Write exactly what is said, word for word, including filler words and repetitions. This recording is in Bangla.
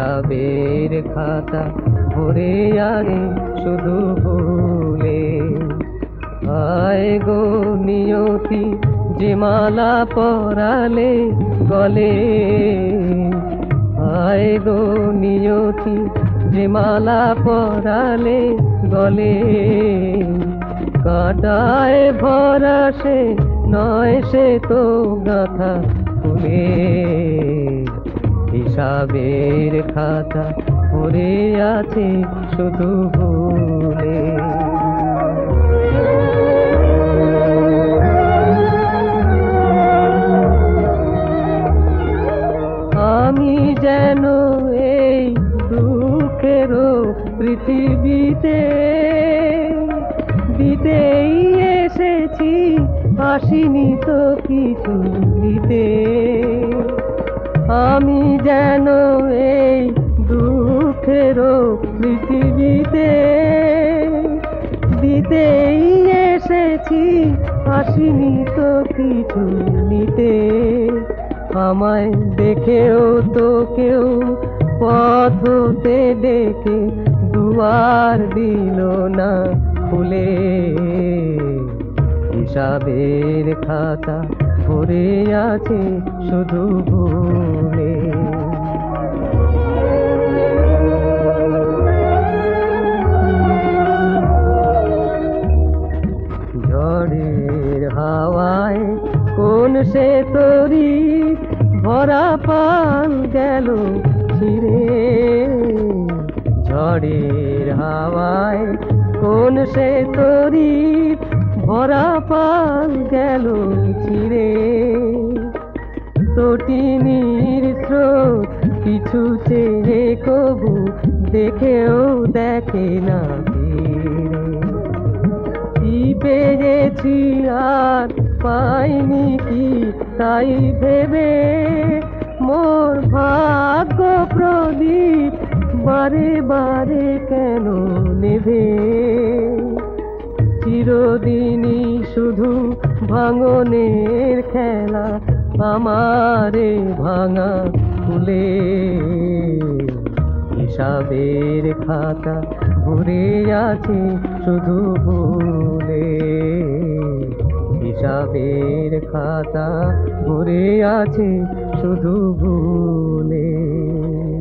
হিসাবের খাতা ভরে আরে শুধু ভুলে। আয় গো নিয়তি যে মালা পরালে গলে, আয় গো নিয়তি যে মালা পরালে গলে, কাঁটায় ভরা সে নয় সে তো গাথা ফুলে। হিসাবের খাতা ভরে আছে শুধু ভুলে। আমি যেন এই দুঃখের পৃথিবীতে দিতেই এসেছি, আসিনি তো কিছু দিতে। আমি যেন এই দুঃখের পৃথিবীতে দিতেই এসেছি, আসিনি তো কিছু নিতে। আমায় দেখেও তো কেউ পথ হতে ডেকে দুয়ার দিল না খুলে। হিসাবের খাতা ভরে আছে শুধু ভুলে। ঝড়ের হাওয়ায় কোন সে তরি ভরা পাল গেল ছিঁড়ে। ঝড়ের হাওয়ায় কোন সে তরি ভরা পাল গেল ছিঁড়ে। তটিনীর স্রোত কিছু চেয়ে কবু দেখেও দেখে না ফিরে। কি পেয়েছি আর পাইনি কি তাই ভেবে, মোর ভাগ্য প্রদীপ বারে বারে কেন নেভে। চিরদিনই শুধু ভাঙনের খেলা আমারে ভাঙা ফুলে। হিসাবের খাতা ভরে আছে শুধু ভুলে। হিসাবের খাতা ভরে আছে শুধু ভুলে।